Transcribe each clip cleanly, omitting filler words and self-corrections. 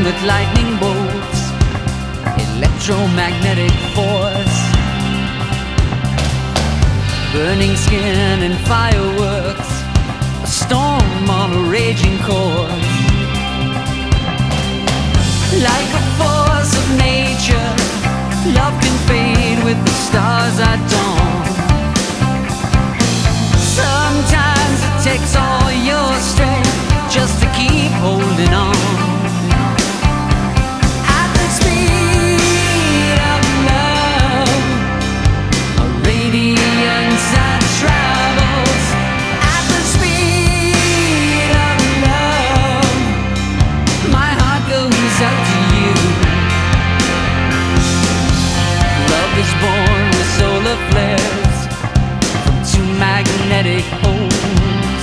with lightning bolts, electromagnetic force, burning skin and fireworks, a storm on a raging course. Like a force of nature, love can fade with the stars at dawn. Sometimes it takes all your strength just to keep holding on. At the speed of love, a radiance that travels. At the speed of love, my heart goes out to you. Love is born with solar flares from two magnetic poles,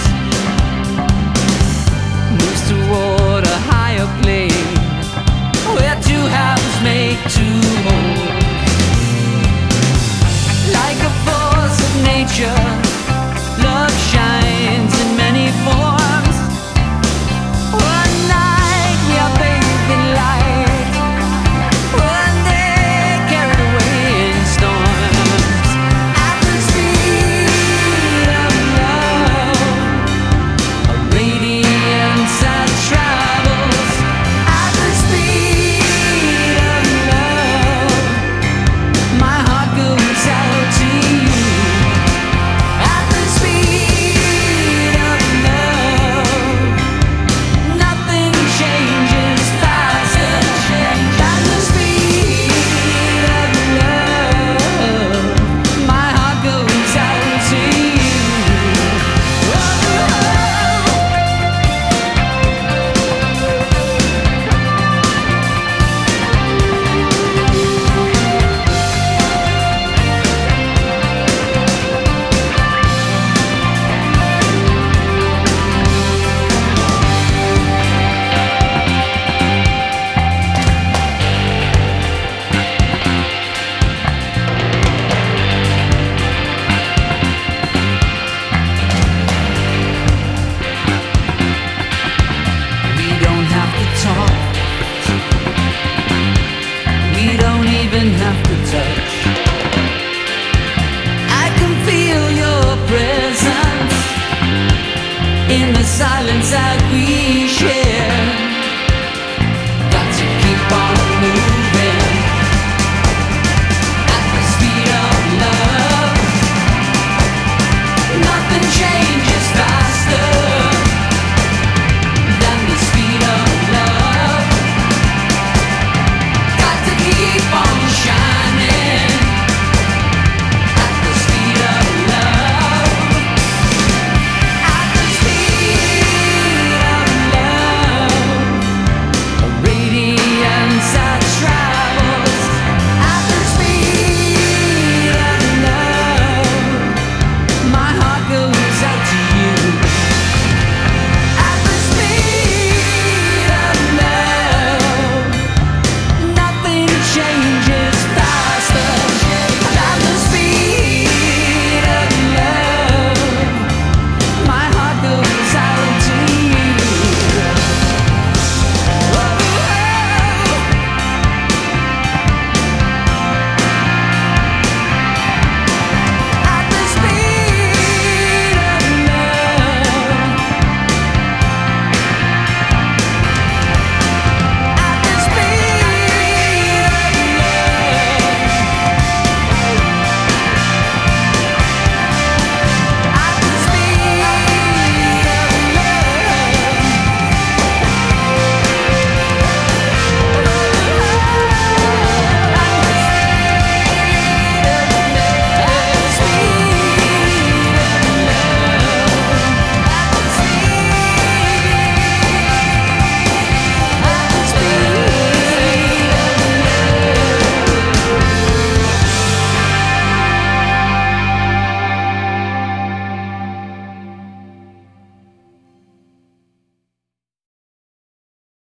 moves toward a higher plane where two halves make two wholes. Like a force of nature, love shines in many forms. One night we are bathed in light, one day carried away in storms. At the speed of love, a radiance that travels. At the speed of love, my heart goes out to you. At the speed of love, nothing changes faster than the speed of love. My heart goes out to you. We don't have to talk, we don't even have to touch. I can feel your presence in the silence that we share. Got to keep on